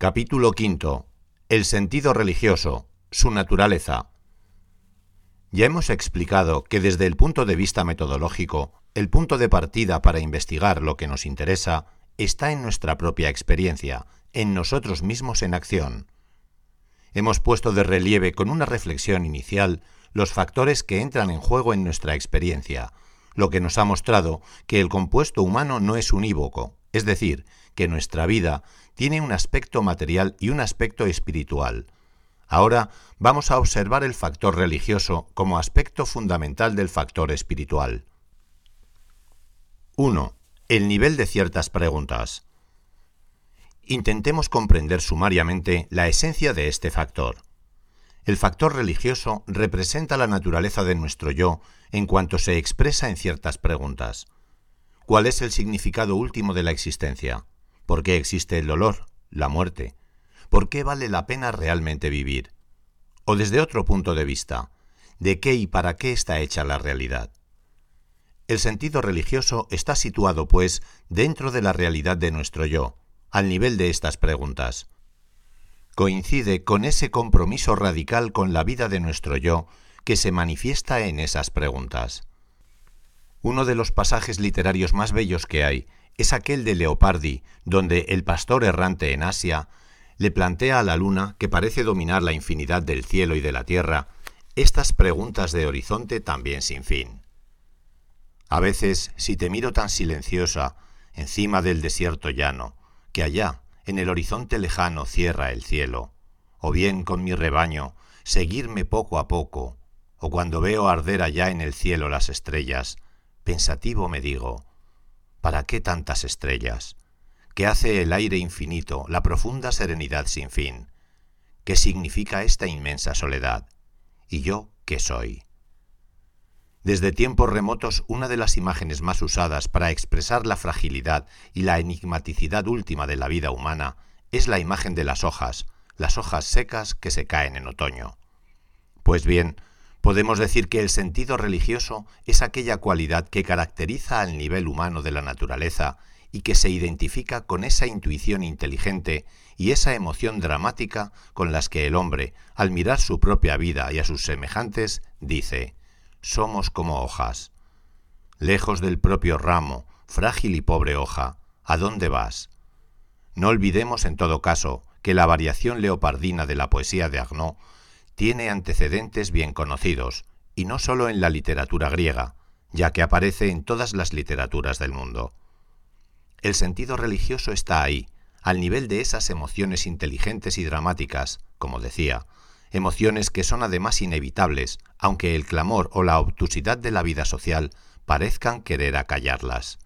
Capítulo V. El sentido religioso, su naturaleza. Ya hemos explicado que desde el punto de vista metodológico, el punto de partida para investigar lo que nos interesa está en nuestra propia experiencia, en nosotros mismos en acción. Hemos puesto de relieve con una reflexión inicial los factores que entran en juego en nuestra experiencia, lo que nos ha mostrado que el compuesto humano no es unívoco, es decir, que nuestra vida tiene un aspecto material y un aspecto espiritual. Ahora vamos a observar el factor religioso como aspecto fundamental del factor espiritual. 1. El nivel de ciertas preguntas. Intentemos comprender sumariamente la esencia de este factor. El factor religioso representa la naturaleza de nuestro yo en cuanto se expresa en ciertas preguntas. ¿Cuál es el significado último de la existencia? ¿Por qué existe el dolor, la muerte? ¿Por qué vale la pena realmente vivir? O desde otro punto de vista, ¿de qué y para qué está hecha la realidad? El sentido religioso está situado, pues, dentro de la realidad de nuestro yo, al nivel de estas preguntas. Coincide con ese compromiso radical con la vida de nuestro yo que se manifiesta en esas preguntas. Uno de los pasajes literarios más bellos que hay es aquel de Leopardi, donde el pastor errante en Asia le plantea a la luna, que parece dominar la infinidad del cielo y de la tierra, estas preguntas de horizonte también sin fin. A veces, si te miro tan silenciosa, encima del desierto llano, que allá, en el horizonte lejano, cierra el cielo, o bien con mi rebaño, seguirme poco a poco, o cuando veo arder allá en el cielo las estrellas, pensativo me digo, ¿para qué tantas estrellas? ¿Qué hace el aire infinito, la profunda serenidad sin fin? ¿Qué significa esta inmensa soledad? ¿Y yo qué soy? Desde tiempos remotos, una de las imágenes más usadas para expresar la fragilidad y la enigmaticidad última de la vida humana es la imagen de las hojas secas que se caen en otoño. Pues bien, podemos decir que el sentido religioso es aquella cualidad que caracteriza al nivel humano de la naturaleza y que se identifica con esa intuición inteligente y esa emoción dramática con las que el hombre, al mirar su propia vida y a sus semejantes, dice: somos como hojas. Lejos del propio ramo, frágil y pobre hoja, ¿a dónde vas? No olvidemos en todo caso que la variación leopardina de la poesía de Arnaud tiene antecedentes bien conocidos, y no solo en la literatura griega, ya que aparece en todas las literaturas del mundo. El sentido religioso está ahí, al nivel de esas emociones inteligentes y dramáticas, como decía, emociones que son además inevitables, aunque el clamor o la obtusidad de la vida social parezcan querer acallarlas.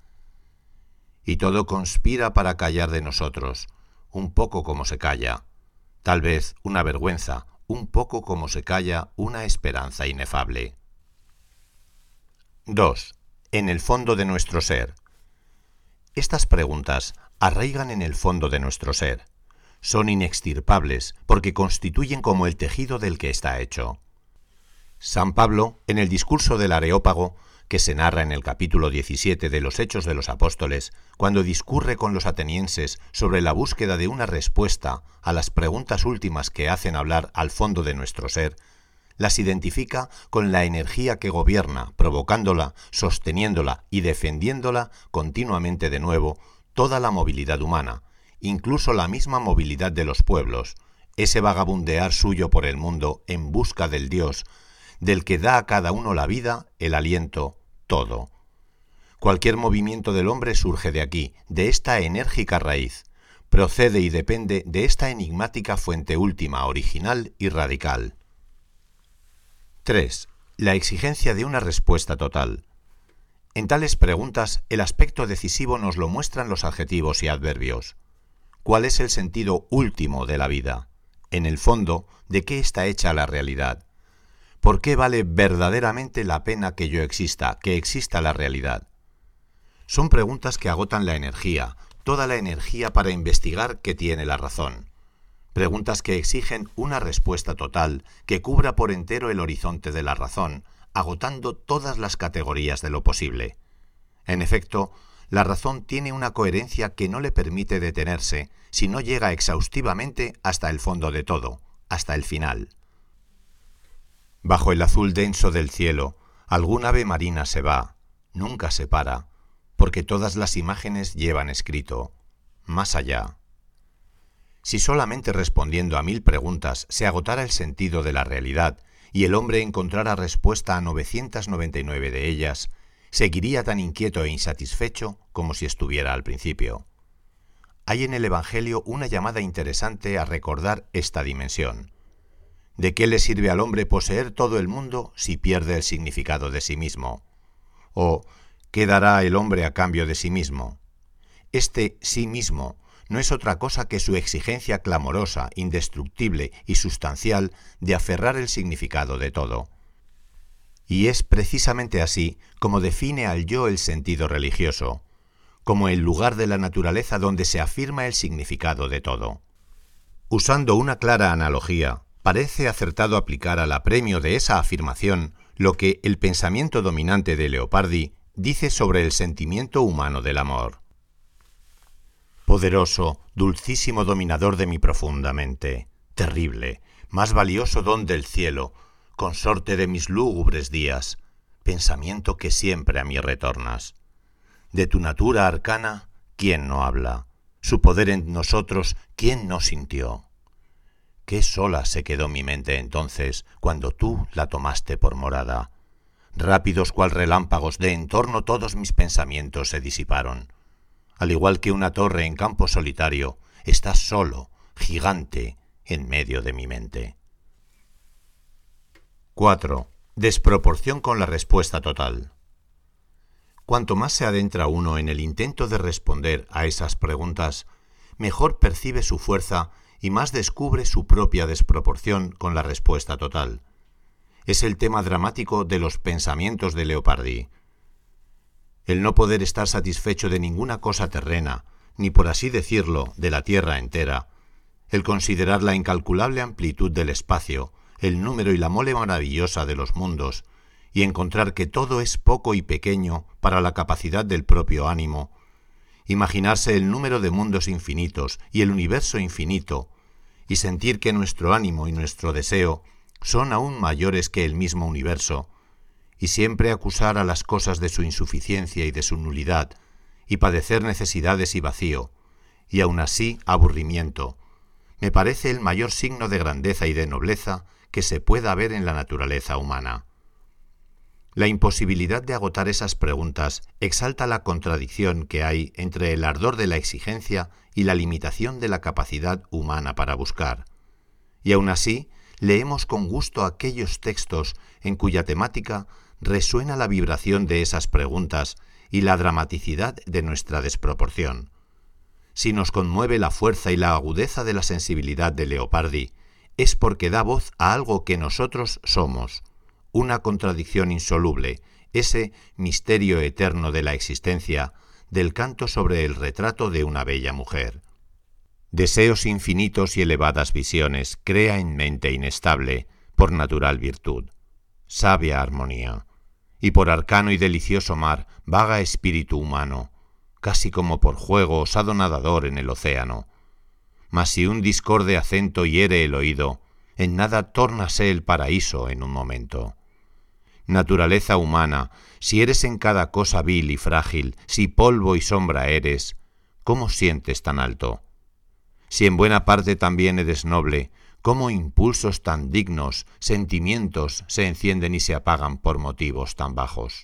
Y todo conspira para callar de nosotros, un poco como se calla, tal vez una vergüenza, un poco como se calla una esperanza inefable. 2. En el fondo de nuestro ser. Estas preguntas arraigan en el fondo de nuestro ser. Son inextirpables porque constituyen como el tejido del que está hecho. San Pablo, en el discurso del Areópago, que se narra en el capítulo 17 de los Hechos de los Apóstoles, cuando discurre con los atenienses sobre la búsqueda de una respuesta a las preguntas últimas que hacen hablar al fondo de nuestro ser, las identifica con la energía que gobierna, provocándola, sosteniéndola y defendiéndola continuamente de nuevo toda la movilidad humana, incluso la misma movilidad de los pueblos, ese vagabundear suyo por el mundo en busca del Dios, del que da a cada uno la vida, el aliento, todo. Cualquier movimiento del hombre surge de aquí, de esta enérgica raíz, procede y depende de esta enigmática fuente última, original y radical. 3. La exigencia de una respuesta total. En tales preguntas, el aspecto decisivo nos lo muestran los adjetivos y adverbios. ¿Cuál es el sentido último de la vida? En el fondo, ¿de qué está hecha la realidad? ¿Por qué vale verdaderamente la pena que yo exista, que exista la realidad? Son preguntas que agotan la energía, toda la energía para investigar qué tiene la razón. Preguntas que exigen una respuesta total, que cubra por entero el horizonte de la razón, agotando todas las categorías de lo posible. En efecto, la razón tiene una coherencia que no le permite detenerse si no llega exhaustivamente hasta el fondo de todo, hasta el final. Bajo el azul denso del cielo, algún ave marina se va, nunca se para, porque todas las imágenes llevan escrito, más allá. Si solamente respondiendo a 1000 preguntas se agotara el sentido de la realidad y el hombre encontrara respuesta a 999 de ellas, seguiría tan inquieto e insatisfecho como si estuviera al principio. Hay en el Evangelio una llamada interesante a recordar esta dimensión. ¿De qué le sirve al hombre poseer todo el mundo si pierde el significado de sí mismo? ¿O qué dará el hombre a cambio de sí mismo? Este sí mismo no es otra cosa que su exigencia clamorosa, indestructible y sustancial de aferrar el significado de todo. Y es precisamente así como define al yo el sentido religioso, como el lugar de la naturaleza donde se afirma el significado de todo. Usando una clara analogía, parece acertado aplicar al apremio de esa afirmación lo que el pensamiento dominante de Leopardi dice sobre el sentimiento humano del amor. Poderoso, dulcísimo dominador de mi profunda mente, terrible, más valioso don del cielo, consorte de mis lúgubres días, pensamiento que siempre a mí retornas. De tu natura arcana, ¿quién no habla? Su poder en nosotros, ¿quién no sintió? Qué sola se quedó mi mente entonces, cuando tú la tomaste por morada. Rápidos cual relámpagos de en torno todos mis pensamientos se disiparon. Al igual que una torre en campo solitario, estás solo, gigante, en medio de mi mente. 4. Desproporción con la respuesta total. Cuanto más se adentra uno en el intento de responder a esas preguntas, mejor percibe su fuerza y más descubre su propia desproporción con la respuesta total. Es el tema dramático de los pensamientos de Leopardi. El no poder estar satisfecho de ninguna cosa terrena, ni por así decirlo, de la tierra entera, el considerar la incalculable amplitud del espacio, el número y la mole maravillosa de los mundos, y encontrar que todo es poco y pequeño para la capacidad del propio ánimo, imaginarse el número de mundos infinitos y el universo infinito, y sentir que nuestro ánimo y nuestro deseo son aún mayores que el mismo universo, y siempre acusar a las cosas de su insuficiencia y de su nulidad, y padecer necesidades y vacío, y aun así aburrimiento, me parece el mayor signo de grandeza y de nobleza que se pueda ver en la naturaleza humana. La imposibilidad de agotar esas preguntas exalta la contradicción que hay entre el ardor de la exigencia y la limitación de la capacidad humana para buscar. Y aun así, leemos con gusto aquellos textos en cuya temática resuena la vibración de esas preguntas y la dramaticidad de nuestra desproporción. Si nos conmueve la fuerza y la agudeza de la sensibilidad de Leopardi, es porque da voz a algo que nosotros somos, una contradicción insoluble, ese misterio eterno de la existencia, del canto sobre el retrato de una bella mujer. Deseos infinitos y elevadas visiones crea en mente inestable, por natural virtud, sabia armonía, y por arcano y delicioso mar vaga espíritu humano, casi como por juego osado nadador en el océano. Mas si un discorde acento hiere el oído, en nada tórnase el paraíso en un momento. Naturaleza humana, si eres en cada cosa vil y frágil, si polvo y sombra eres, ¿cómo sientes tan alto? Si en buena parte también eres noble, ¿cómo impulsos tan dignos, sentimientos, se encienden y se apagan por motivos tan bajos?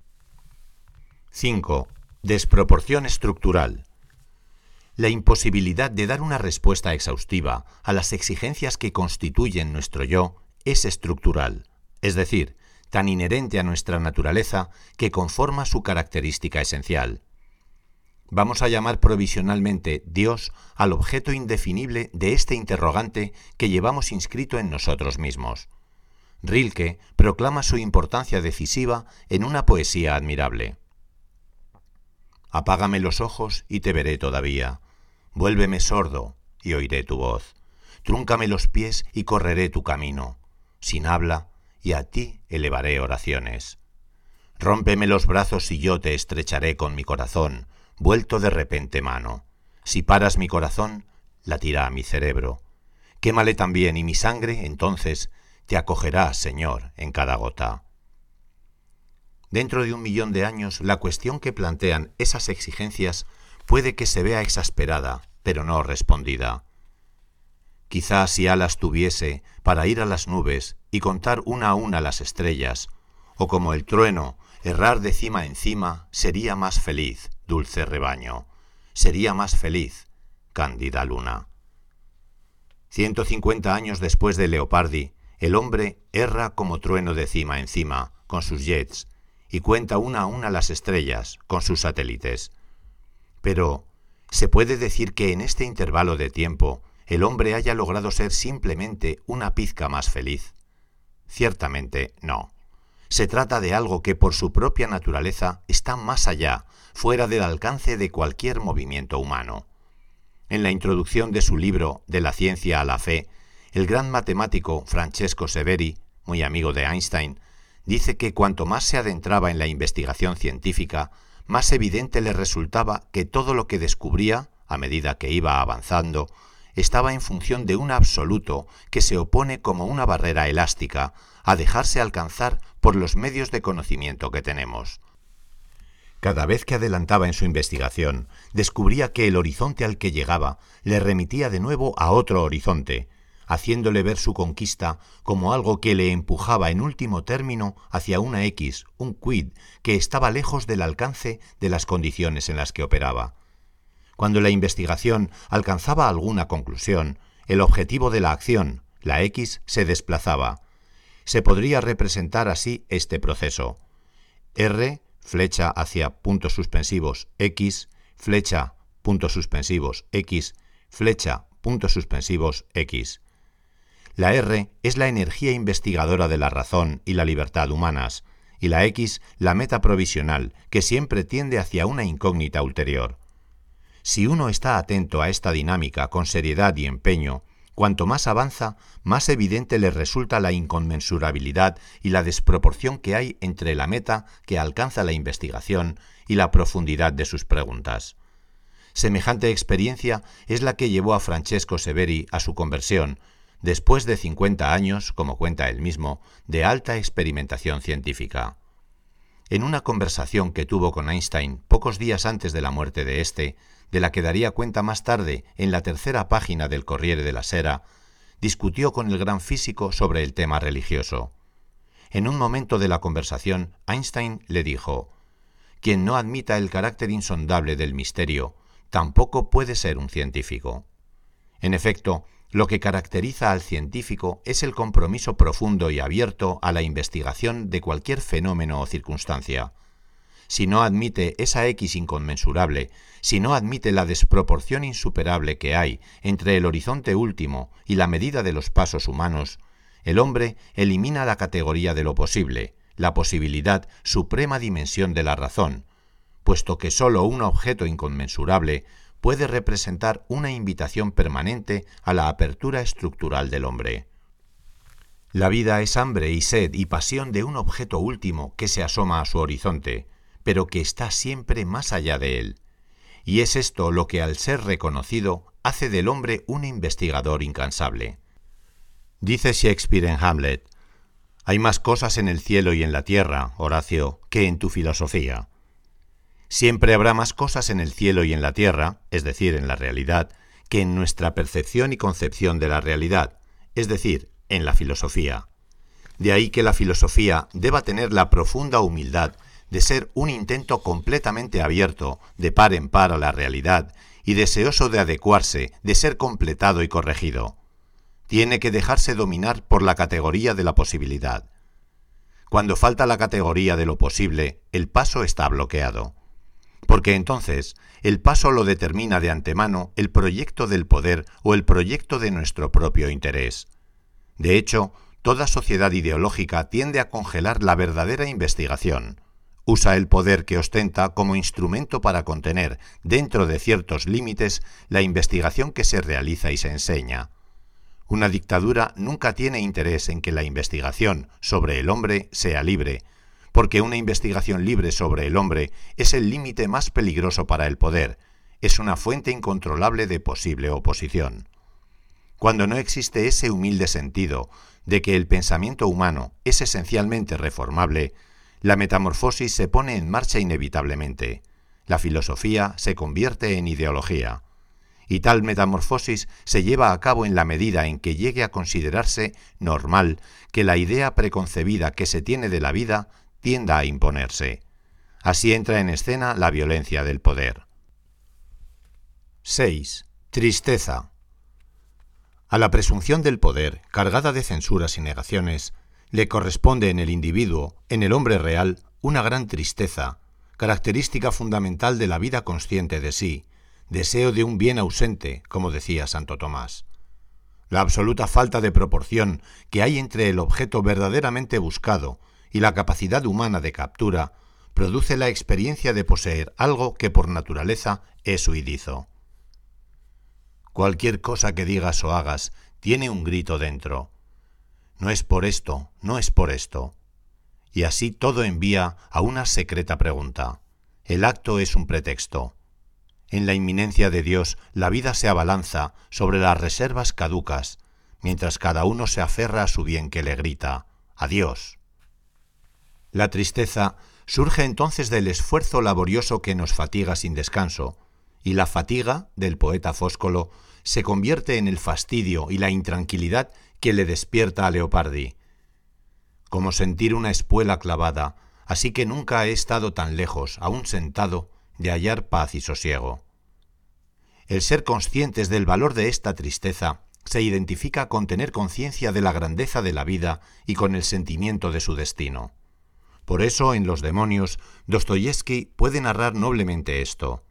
5. Desproporción estructural. La imposibilidad de dar una respuesta exhaustiva a las exigencias que constituyen nuestro yo es estructural, es decir, tan inherente a nuestra naturaleza que conforma su característica esencial. Vamos a llamar provisionalmente Dios al objeto indefinible de este interrogante que llevamos inscrito en nosotros mismos. Rilke proclama su importancia decisiva en una poesía admirable. Apágame los ojos y te veré todavía. Vuélveme sordo y oiré tu voz. Trúncame los pies y correré tu camino. Sin habla, y a ti elevaré oraciones. Rómpeme los brazos y yo te estrecharé con mi corazón. vuelto de repente mano. Si paras mi corazón, latirá mi cerebro. Quémale también y mi sangre, entonces, te acogerá, Señor, en cada gota. Dentro de 1 millón de años, la cuestión que plantean esas exigencias puede que se vea exasperada, pero no respondida. Quizás si alas tuviese para ir a las nubes y contar una a una las estrellas, o como el trueno, errar de cima en cima, sería más feliz, dulce rebaño, sería más feliz, cándida luna. 150 años después de Leopardi, el hombre erra como trueno de cima en cima, con sus jets, y cuenta una a una las estrellas, con sus satélites. Pero, ¿se puede decir que en este intervalo de tiempo el hombre haya logrado ser simplemente una pizca más feliz? Ciertamente no. Se trata de algo que por su propia naturaleza está más allá, fuera del alcance de cualquier movimiento humano. En la introducción de su libro De la ciencia a la fe, el gran matemático Francesco Severi, muy amigo de Einstein, dice que cuanto más se adentraba en la investigación científica, más evidente le resultaba que todo lo que descubría, a medida que iba avanzando, estaba en función de un absoluto que se opone como una barrera elástica a dejarse alcanzar por los medios de conocimiento que tenemos. Cada vez que adelantaba en su investigación, descubría que el horizonte al que llegaba le remitía de nuevo a otro horizonte, haciéndole ver su conquista como algo que le empujaba en último término hacia una X, un quid, que estaba lejos del alcance de las condiciones en las que operaba. Cuando la investigación alcanzaba alguna conclusión, el objetivo de la acción, la X, se desplazaba. Se podría representar así este proceso. R, flecha hacia puntos suspensivos X, flecha, puntos suspensivos X, flecha, puntos suspensivos X. La R es la energía investigadora de la razón y la libertad humanas, y la X la meta provisional, que siempre tiende hacia una incógnita ulterior. Si uno está atento a esta dinámica con seriedad y empeño, cuanto más avanza, más evidente le resulta la inconmensurabilidad y la desproporción que hay entre la meta que alcanza la investigación y la profundidad de sus preguntas. Semejante experiencia es la que llevó a Francesco Severi a su conversión, después de 50 años, como cuenta él mismo, de alta experimentación científica. En una conversación que tuvo con Einstein pocos días antes de la muerte de éste, de la que daría cuenta más tarde en la 3ª página del Corriere della Sera, discutió con el gran físico sobre el tema religioso. En un momento de la conversación, Einstein le dijo: «Quien no admita el carácter insondable del misterio, tampoco puede ser un científico». En efecto, lo que caracteriza al científico es el compromiso profundo y abierto a la investigación de cualquier fenómeno o circunstancia. Si no admite esa X inconmensurable, si no admite la desproporción insuperable que hay entre el horizonte último y la medida de los pasos humanos, el hombre elimina la categoría de lo posible, la posibilidad, suprema dimensión de la razón, puesto que sólo un objeto inconmensurable puede representar una invitación permanente a la apertura estructural del hombre. La vida es hambre y sed y pasión de un objeto último que se asoma a su horizonte, pero que está siempre más allá de él. Y es esto lo que, al ser reconocido, hace del hombre un investigador incansable. Dice Shakespeare en Hamlet: «Hay más cosas en el cielo y en la tierra, Horacio, que en tu filosofía». Siempre habrá más cosas en el cielo y en la tierra, es decir, en la realidad, que en nuestra percepción y concepción de la realidad, es decir, en la filosofía. De ahí que la filosofía deba tener la profunda humildad de ser un intento completamente abierto, de par en par a la realidad, y deseoso de adecuarse, de ser completado y corregido. Tiene que dejarse dominar por la categoría de la posibilidad. Cuando falta la categoría de lo posible, el paso está bloqueado. Porque entonces el paso lo determina de antemano el proyecto del poder o el proyecto de nuestro propio interés. De hecho, toda sociedad ideológica tiende a congelar la verdadera investigación. Usa el poder que ostenta como instrumento para contener, dentro de ciertos límites, la investigación que se realiza y se enseña. Una dictadura nunca tiene interés en que la investigación sobre el hombre sea libre, porque una investigación libre sobre el hombre es el límite más peligroso para el poder, es una fuente incontrolable de posible oposición. Cuando no existe ese humilde sentido de que el pensamiento humano es esencialmente reformable, la metamorfosis se pone en marcha inevitablemente. La filosofía se convierte en ideología. Y tal metamorfosis se lleva a cabo en la medida en que llegue a considerarse normal que la idea preconcebida que se tiene de la vida tienda a imponerse. Así entra en escena la violencia del poder. 6. Tristeza. A la presunción del poder, cargada de censuras y negaciones, le corresponde en el individuo, en el hombre real, una gran tristeza, característica fundamental de la vida consciente de sí, deseo de un bien ausente, como decía Santo Tomás. La absoluta falta de proporción que hay entre el objeto verdaderamente buscado y la capacidad humana de captura produce la experiencia de poseer algo que por naturaleza es huidizo. Cualquier cosa que digas o hagas tiene un grito dentro. No es por esto, no es por esto. Y así todo envía a una secreta pregunta. El acto es un pretexto. En la inminencia de Dios, la vida se abalanza sobre las reservas caducas, mientras cada uno se aferra a su bien que le grita, ¡adiós! La tristeza surge entonces del esfuerzo laborioso que nos fatiga sin descanso, y la fatiga, del poeta Fóscolo, se convierte en el fastidio y la intranquilidad que le despierta a Leopardi. Como sentir una espuela clavada, así que nunca he estado tan lejos, aún sentado, de hallar paz y sosiego. El ser conscientes del valor de esta tristeza se identifica con tener conciencia de la grandeza de la vida y con el sentimiento de su destino. Por eso, en Los demonios, Dostoyevski puede narrar noblemente esto.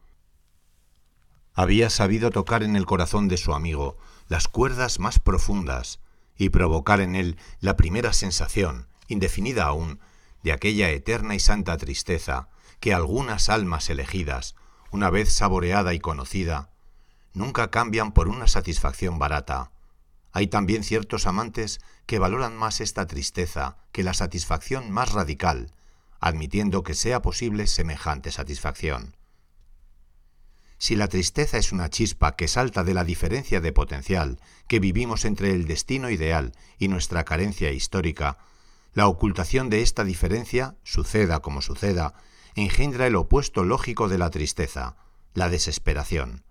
Había sabido tocar en el corazón de su amigo las cuerdas más profundas y provocar en él la primera sensación, indefinida aún, de aquella eterna y santa tristeza que algunas almas elegidas, una vez saboreada y conocida, nunca cambian por una satisfacción barata. Hay también ciertos amantes que valoran más esta tristeza que la satisfacción más radical, admitiendo que sea posible semejante satisfacción. Si la tristeza es una chispa que salta de la diferencia de potencial que vivimos entre el destino ideal y nuestra carencia histórica, la ocultación de esta diferencia, suceda como suceda, engendra el opuesto lógico de la tristeza, la desesperación.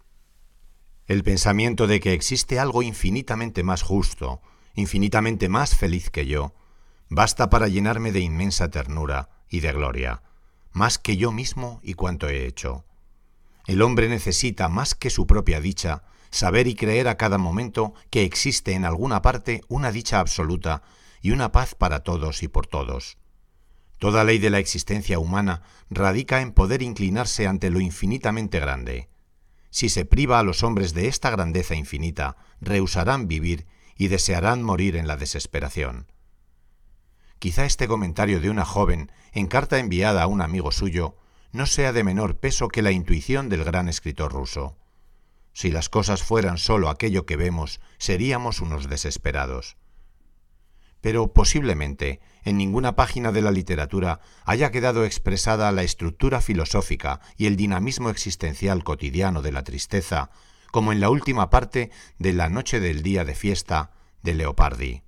El pensamiento de que existe algo infinitamente más justo, infinitamente más feliz que yo, basta para llenarme de inmensa ternura y de gloria, más que yo mismo y cuanto he hecho. El hombre necesita, más que su propia dicha, saber y creer a cada momento que existe en alguna parte una dicha absoluta y una paz para todos y por todos. Toda ley de la existencia humana radica en poder inclinarse ante lo infinitamente grande. Si se priva a los hombres de esta grandeza infinita, rehusarán vivir y desearán morir en la desesperación. Quizá este comentario de una joven, en carta enviada a un amigo suyo, no sea de menor peso que la intuición del gran escritor ruso. Si las cosas fueran sólo aquello que vemos, seríamos unos desesperados. Pero posiblemente en ninguna página de la literatura haya quedado expresada la estructura filosófica y el dinamismo existencial cotidiano de la tristeza, como en la última parte de La noche del día de fiesta de Leopardi.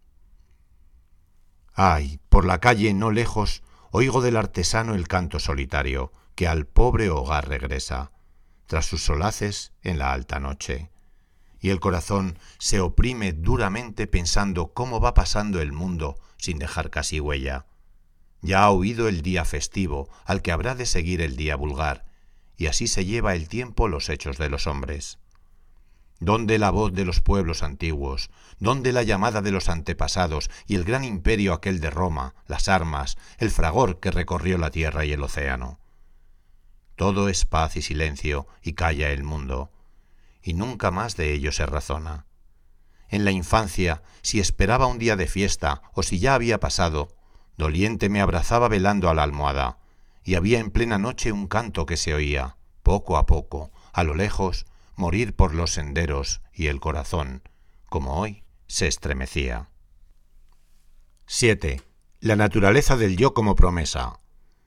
Ay, por la calle no lejos oigo del artesano el canto solitario que al pobre hogar regresa, tras sus solaces en la alta noche. Y el corazón se oprime duramente pensando cómo va pasando el mundo sin dejar casi huella. Ya ha huido el día festivo al que habrá de seguir el día vulgar, y así se lleva el tiempo los hechos de los hombres. ¿Dónde la voz de los pueblos antiguos? ¿Dónde la llamada de los antepasados y el gran imperio aquel de Roma, las armas, el fragor que recorrió la tierra y el océano? Todo es paz y silencio, y calla el mundo, y nunca más de ello se razona. En la infancia, si esperaba un día de fiesta, o si ya había pasado, doliente me abrazaba velando a la almohada, y había en plena noche un canto que se oía, poco a poco, a lo lejos, morir por los senderos, y el corazón, como hoy, se estremecía. 7. La naturaleza del yo como promesa.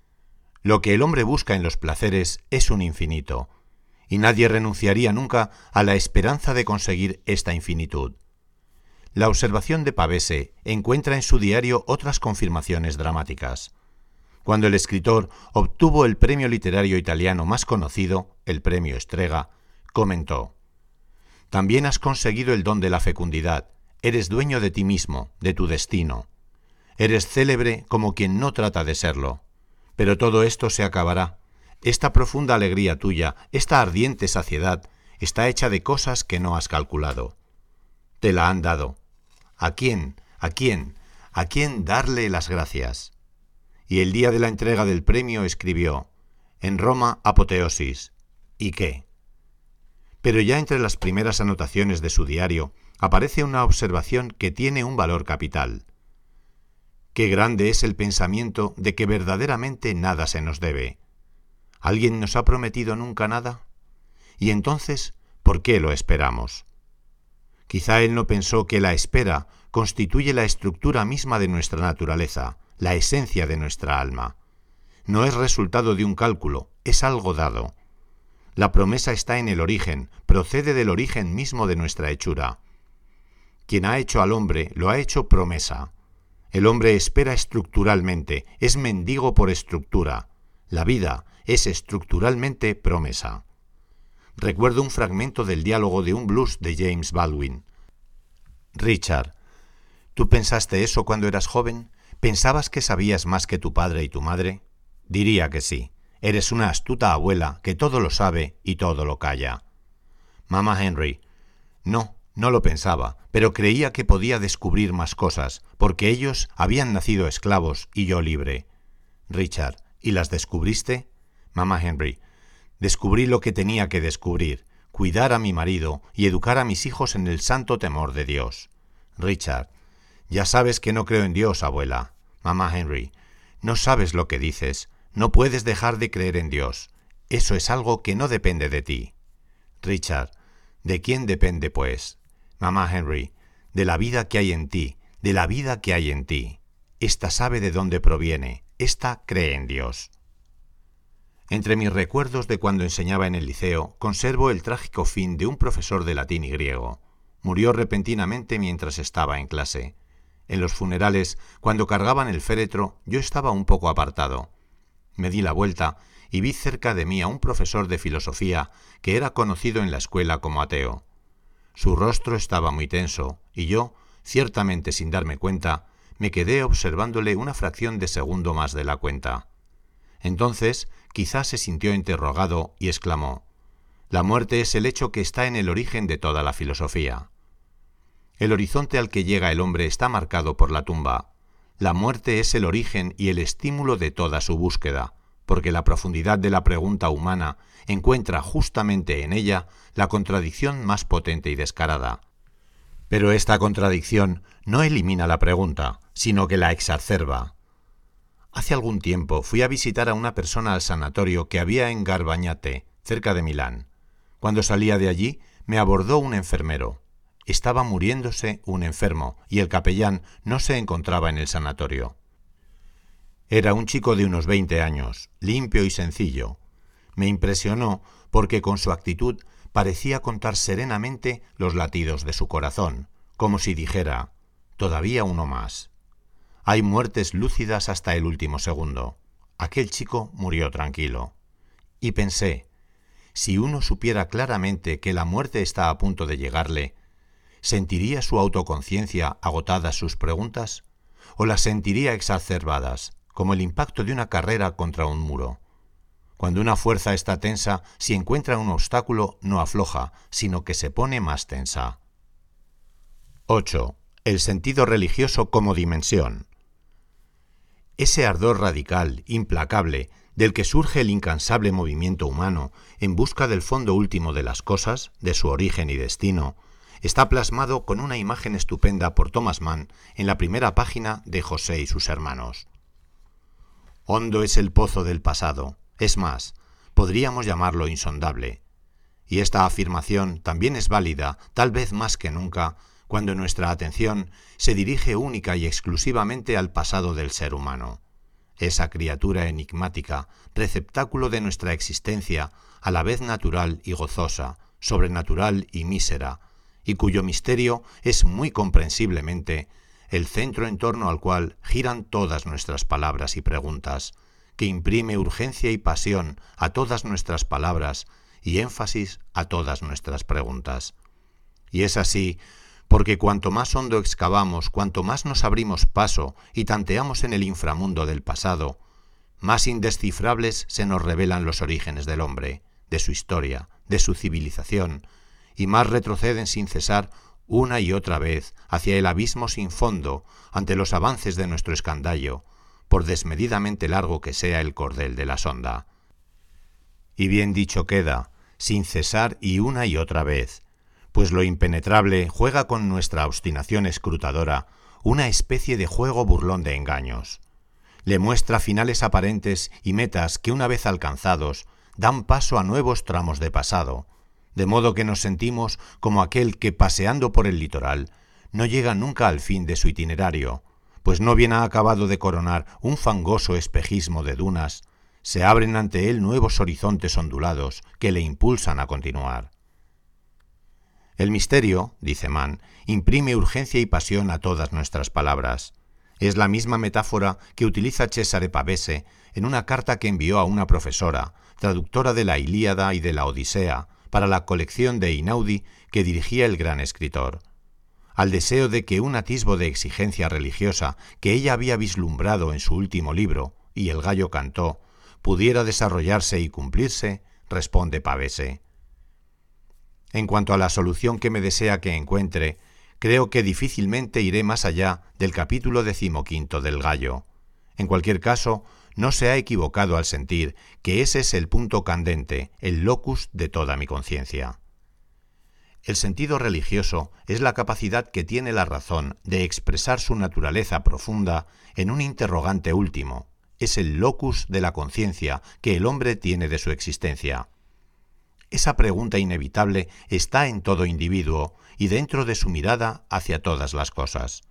Lo que el hombre busca en los placeres es un infinito, y nadie renunciaría nunca a la esperanza de conseguir esta infinitud. La observación de Pavese encuentra en su diario otras confirmaciones dramáticas. Cuando el escritor obtuvo el premio literario italiano más conocido, el premio Strega, comentó: «También has conseguido el don de la fecundidad, eres dueño de ti mismo, de tu destino. Eres célebre como quien no trata de serlo. Pero todo esto se acabará. Esta profunda alegría tuya, esta ardiente saciedad, está hecha de cosas que no has calculado. Te la han dado. ¿A quién? ¿A quién? ¿A quién darle las gracias?» Y el día de la entrega del premio escribió: «En Roma, apoteosis». ¿Y qué? Pero ya entre las primeras anotaciones de su diario aparece una observación que tiene un valor capital. Qué grande es el pensamiento de que verdaderamente nada se nos debe. ¿Alguien nos ha prometido nunca nada? Y entonces, ¿por qué lo esperamos? Quizá él no pensó que la espera constituye la estructura misma de nuestra naturaleza, la esencia de nuestra alma. No es resultado de un cálculo, es algo dado. La promesa está en el origen, procede del origen mismo de nuestra hechura. Quien ha hecho al hombre lo ha hecho promesa. El hombre espera estructuralmente, es mendigo por estructura. La vida es estructuralmente promesa. Recuerdo un fragmento del diálogo de un blues de James Baldwin. Richard, ¿tú pensaste eso cuando eras joven? ¿Pensabas que sabías más que tu padre y tu madre? Diría que sí. Eres una astuta abuela que todo lo sabe y todo lo calla. Mamá Henry, no lo pensaba, pero creía que podía descubrir más cosas, porque ellos habían nacido esclavos y yo libre. Richard, ¿y las descubriste? Mamá Henry, descubrí lo que tenía que descubrir, cuidar a mi marido y educar a mis hijos en el santo temor de Dios. Richard, ya sabes que no creo en Dios, abuela. Mamá Henry, no sabes lo que dices, no puedes dejar de creer en Dios. Eso es algo que no depende de ti. Richard, ¿de quién depende, pues? Mamá Henry, de la vida que hay en ti, de la vida que hay en ti. Esta sabe de dónde proviene, esta cree en Dios. Entre mis recuerdos de cuando enseñaba en el liceo, conservo el trágico fin de un profesor de latín y griego. Murió repentinamente mientras estaba en clase. En los funerales, cuando cargaban el féretro, yo estaba un poco apartado. Me di la vuelta y vi cerca de mí a un profesor de filosofía que era conocido en la escuela como ateo. Su rostro estaba muy tenso y yo, ciertamente sin darme cuenta, me quedé observándole una fracción de segundo más de la cuenta. Entonces, quizás se sintió interrogado y exclamó: «La muerte es el hecho que está en el origen de toda la filosofía». El horizonte al que llega el hombre está marcado por la tumba. La muerte es el origen y el estímulo de toda su búsqueda, porque la profundidad de la pregunta humana encuentra justamente en ella la contradicción más potente y descarada. Pero esta contradicción no elimina la pregunta, sino que la exacerba. Hace algún tiempo fui a visitar a una persona al sanatorio que había en Garbagnate, cerca de Milán. Cuando salía de allí, me abordó un enfermero. Estaba muriéndose un enfermo y el capellán no se encontraba en el sanatorio. Era un chico de unos 20 años, limpio y sencillo. Me impresionó porque con su actitud parecía contar serenamente los latidos de su corazón, como si dijera: «Todavía uno más». Hay muertes lúcidas hasta el último segundo. Aquel chico murió tranquilo. Y pensé, si uno supiera claramente que la muerte está a punto de llegarle, ¿sentiría su autoconciencia agotadas sus preguntas? ¿O las sentiría exacerbadas, como el impacto de una carrera contra un muro? Cuando una fuerza está tensa, si encuentra un obstáculo, no afloja, sino que se pone más tensa. 8. El sentido religioso como dimensión. Ese ardor radical, implacable, del que surge el incansable movimiento humano en busca del fondo último de las cosas, de su origen y destino, está plasmado con una imagen estupenda por Thomas Mann en la primera página de José y sus hermanos. Hondo es el pozo del pasado, es más, podríamos llamarlo insondable. Y esta afirmación también es válida, tal vez más que nunca, cuando nuestra atención se dirige única y exclusivamente al pasado del ser humano, esa criatura enigmática, receptáculo de nuestra existencia, a la vez natural y gozosa, sobrenatural y mísera, y cuyo misterio es muy comprensiblemente el centro en torno al cual giran todas nuestras palabras y preguntas, que imprime urgencia y pasión a todas nuestras palabras y énfasis a todas nuestras preguntas. Y es así porque cuanto más hondo excavamos, cuanto más nos abrimos paso y tanteamos en el inframundo del pasado, más indescifrables se nos revelan los orígenes del hombre, de su historia, de su civilización, y más retroceden sin cesar una y otra vez hacia el abismo sin fondo ante los avances de nuestro escandallo, por desmedidamente largo que sea el cordel de la sonda. Y bien dicho queda, sin cesar y una y otra vez, pues lo impenetrable juega con nuestra obstinación escrutadora una especie de juego burlón de engaños. Le muestra finales aparentes y metas que una vez alcanzados dan paso a nuevos tramos de pasado, de modo que nos sentimos como aquel que, paseando por el litoral, no llega nunca al fin de su itinerario, pues no bien ha acabado de coronar un fangoso espejismo de dunas, se abren ante él nuevos horizontes ondulados que le impulsan a continuar. El misterio, dice Mann, imprime urgencia y pasión a todas nuestras palabras. Es la misma metáfora que utiliza Cesare Pavese en una carta que envió a una profesora, traductora de la Ilíada y de la Odisea, para la colección de Einaudi que dirigía el gran escritor. Al deseo de que un atisbo de exigencia religiosa que ella había vislumbrado en su último libro, Y el gallo cantó, pudiera desarrollarse y cumplirse, responde Pavese: en cuanto a la solución que me desea que encuentre, creo que difícilmente iré más allá del capítulo 15 del Gallo. En cualquier caso, no se ha equivocado al sentir que ese es el punto candente, el locus de toda mi conciencia. El sentido religioso es la capacidad que tiene la razón de expresar su naturaleza profunda en un interrogante último. Es el locus de la conciencia que el hombre tiene de su existencia. Esa pregunta inevitable está en todo individuo y dentro de su mirada hacia todas las cosas.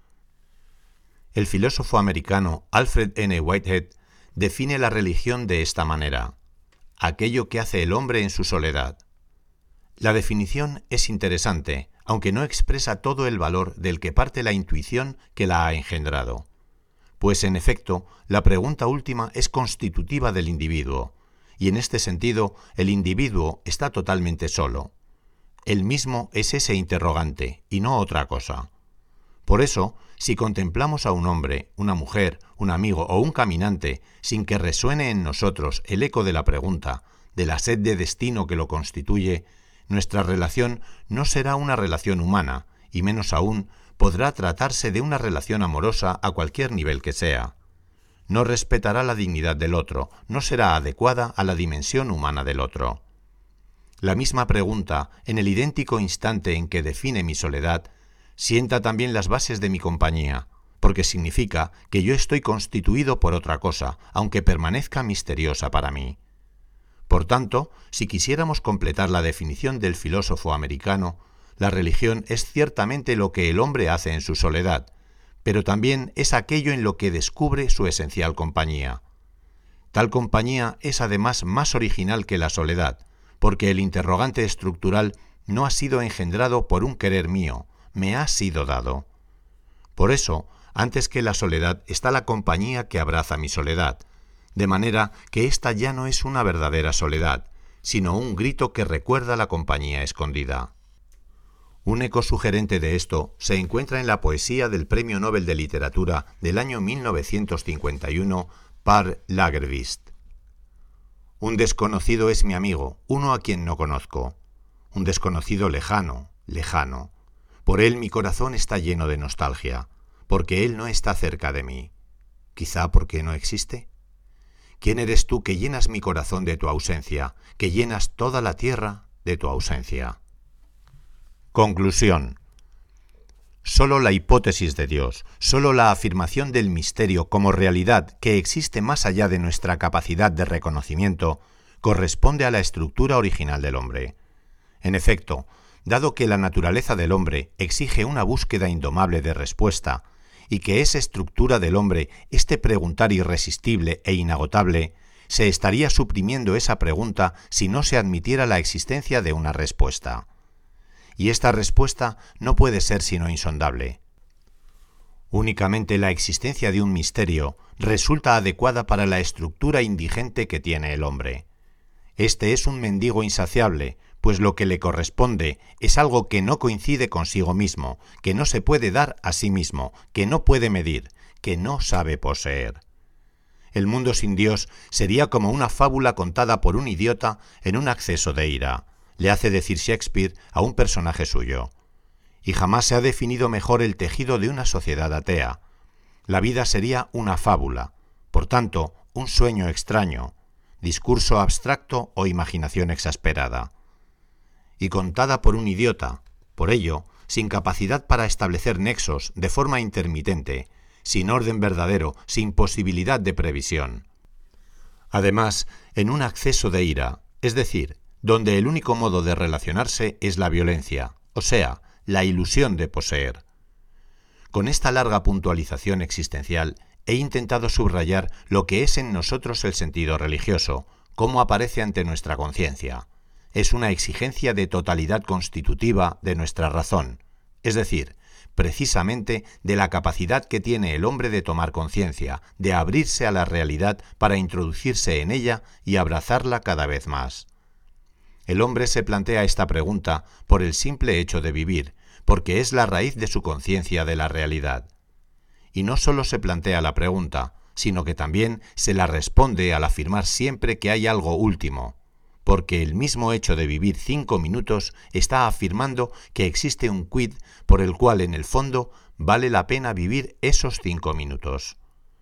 El filósofo americano Alfred N. Whitehead define la religión de esta manera: aquello que hace el hombre en su soledad. La definición es interesante, aunque no expresa todo el valor del que parte la intuición que la ha engendrado. Pues en efecto, la pregunta última es constitutiva del individuo, y en este sentido el individuo está totalmente solo. Él mismo es ese interrogante, y no otra cosa. Por eso, si contemplamos a un hombre, una mujer, un amigo o un caminante, sin que resuene en nosotros el eco de la pregunta, de la sed de destino que lo constituye, nuestra relación no será una relación humana, y menos aún podrá tratarse de una relación amorosa a cualquier nivel que sea. No respetará la dignidad del otro, no será adecuada a la dimensión humana del otro. La misma pregunta, en el idéntico instante en que define mi soledad, sienta también las bases de mi compañía, porque significa que yo estoy constituido por otra cosa, aunque permanezca misteriosa para mí. Por tanto, si quisiéramos completar la definición del filósofo americano, la religión es ciertamente lo que el hombre hace en su soledad, pero también es aquello en lo que descubre su esencial compañía. Tal compañía es además más original que la soledad, porque el interrogante estructural no ha sido engendrado por un querer mío, me ha sido dado. Por eso, antes que la soledad está la compañía que abraza mi soledad, de manera que ésta ya no es una verdadera soledad, sino un grito que recuerda la compañía escondida. Un eco sugerente de esto se encuentra en la poesía del Premio Nobel de Literatura del año 1951, Par Lagerkvist. Un desconocido es mi amigo, uno a quien no conozco. Un desconocido lejano, lejano. Por él mi corazón está lleno de nostalgia, porque él no está cerca de mí. ¿Quizá porque no existe? ¿Quién eres tú que llenas mi corazón de tu ausencia, que llenas toda la tierra de tu ausencia? Conclusión. Solo la hipótesis de Dios, solo la afirmación del misterio como realidad que existe más allá de nuestra capacidad de reconocimiento, corresponde a la estructura original del hombre. En efecto, dado que la naturaleza del hombre exige una búsqueda indomable de respuesta, y que es estructura del hombre este preguntar irresistible e inagotable, se estaría suprimiendo esa pregunta si no se admitiera la existencia de una respuesta. Y esta respuesta no puede ser sino insondable. Únicamente la existencia de un misterio resulta adecuada para la estructura indigente que tiene el hombre. Este es un mendigo insaciable, pues lo que le corresponde es algo que no coincide consigo mismo, que no se puede dar a sí mismo, que no puede medir, que no sabe poseer. El mundo sin Dios sería como una fábula contada por un idiota en un acceso de ira, le hace decir Shakespeare a un personaje suyo. Y jamás se ha definido mejor el tejido de una sociedad atea. La vida sería una fábula, por tanto, un sueño extraño, discurso abstracto o imaginación exasperada. Y contada por un idiota, por ello, sin capacidad para establecer nexos de forma intermitente, sin orden verdadero, sin posibilidad de previsión. Además, en un acceso de ira, es decir, donde el único modo de relacionarse es la violencia, o sea, la ilusión de poseer. Con esta larga puntualización existencial he intentado subrayar lo que es en nosotros el sentido religioso, cómo aparece ante nuestra conciencia. Es una exigencia de totalidad constitutiva de nuestra razón, es decir, precisamente de la capacidad que tiene el hombre de tomar conciencia, de abrirse a la realidad para introducirse en ella y abrazarla cada vez más. El hombre se plantea esta pregunta por el simple hecho de vivir, porque es la raíz de su conciencia de la realidad. Y no solo se plantea la pregunta, sino que también se la responde al afirmar siempre que hay algo último, porque el mismo hecho de vivir 5 minutos está afirmando que existe un quid por el cual en el fondo vale la pena vivir esos 5 minutos.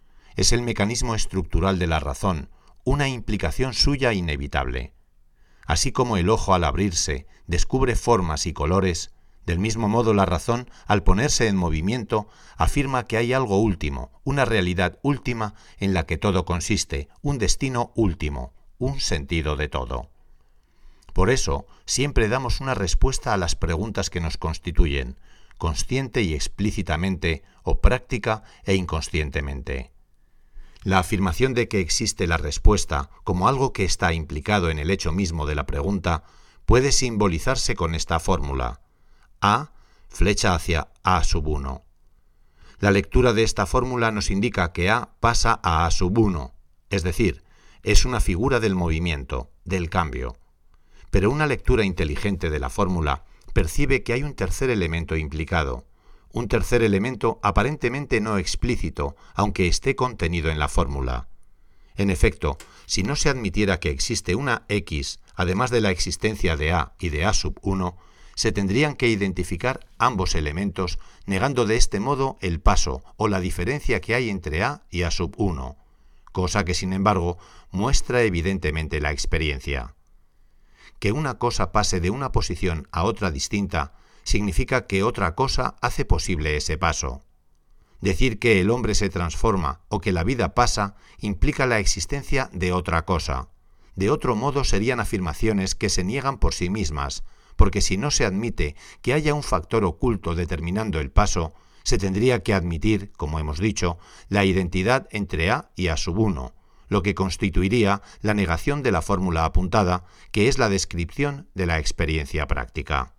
Es el mecanismo estructural de la razón, una implicación suya inevitable. Así como el ojo al abrirse descubre formas y colores, del mismo modo la razón, al ponerse en movimiento, afirma que hay algo último, una realidad última en la que todo consiste, un destino último, un sentido de todo. Por eso, siempre damos una respuesta a las preguntas que nos constituyen, consciente y explícitamente, o práctica e inconscientemente. La afirmación de que existe la respuesta como algo que está implicado en el hecho mismo de la pregunta puede simbolizarse con esta fórmula: A, flecha hacia A⁻1. La lectura de esta fórmula nos indica que A pasa a A⁻1, es decir, es una figura del movimiento, del cambio. Pero una lectura inteligente de la fórmula percibe que hay un tercer elemento implicado, un tercer elemento aparentemente no explícito, aunque esté contenido en la fórmula. En efecto, si no se admitiera que existe una X, además de la existencia de A y de A⁻1, se tendrían que identificar ambos elementos, negando de este modo el paso o la diferencia que hay entre A y A⁻1, cosa que sin embargo muestra evidentemente la experiencia. Que una cosa pase de una posición a otra distinta significa que otra cosa hace posible ese paso. Decir que el hombre se transforma o que la vida pasa implica la existencia de otra cosa. De otro modo serían afirmaciones que se niegan por sí mismas, porque si no se admite que haya un factor oculto determinando el paso, se tendría que admitir, como hemos dicho, la identidad entre A y A⁻1, lo que constituiría la negación de la fórmula apuntada, que es la descripción de la experiencia práctica.